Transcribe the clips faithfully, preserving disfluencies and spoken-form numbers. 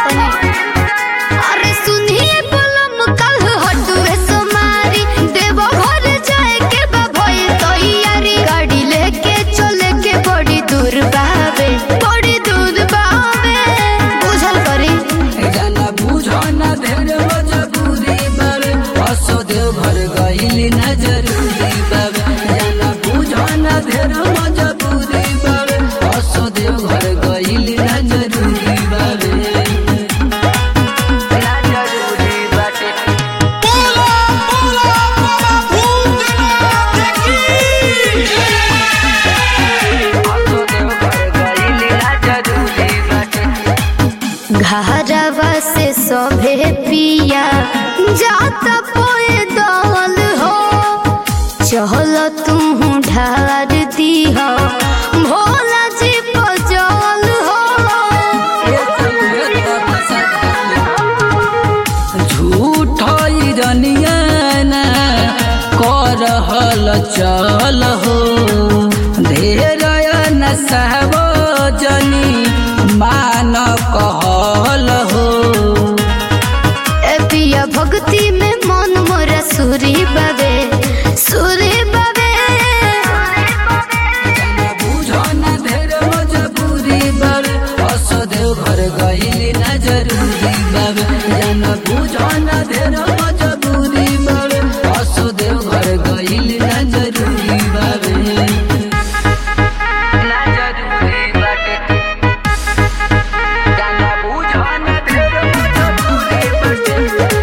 तनी अरे सुनिए बलम कल हटुए सोमारी देव घर जाए के बा भई तैयारी गाड़ी लेके चले के बड़ी दूर बावे बड़ी दूर बावे बुझल करी जाना बुझो ना धेर मजबूरी बावे असो देव घर गइली ना जरूरी बावे जाना बुझो ना धेर मजबूरी बावे असो देव घर गइली ना जरूरी बावे ना जरूरी बाटे बोला बोला बाबा भूतनाथ की असो देव घर गइली ना जरूरी बाटे घरवा से सभे पिया जाता पोए दल हो चहल तू ढार दी हो भोला जी पजल हो झूठई रनियाना करहल चल हो ढेर न सहब जनी मान कहल हो ए पिया भक्ति में मन मोरा सुरी बाबे सुरी बाबे जाना बुझो ना ढेर मजबूरी बाबे असो देव घर गइली ना जरूरी बाबे जाना बुझो ना ढेर मजबूरी बाबे असो देव घर गइली ना जरूरी बाबे ना जरूरी बाटे जाना बुझो ना ढेर मजबूरी बाटे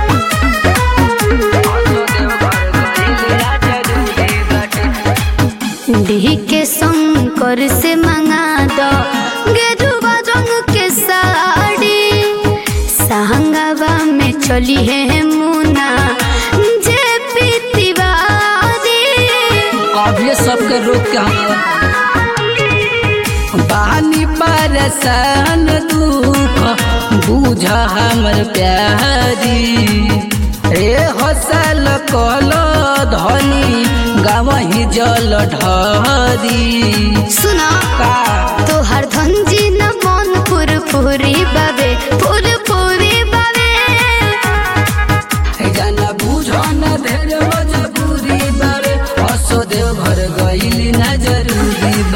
असो देव घर गइली ना जरूरी बाटे डी के शंकर से मंगा दो गेरुआ रंग के साड़ी सहंगावा में चली है मुना जे पीतिवारी अब ये सबके रोक के हम बानी परेशान दुख बुझ हमर प्यारी रे हसल कल धनी गावही जल ढरी सुना का तो हर धंजी न मन पुर पुरी बाबे पुर पुरी बाबे जाना बुझो ना ढेर मजबूरी बारे असो देव घर गइली ना जरूरी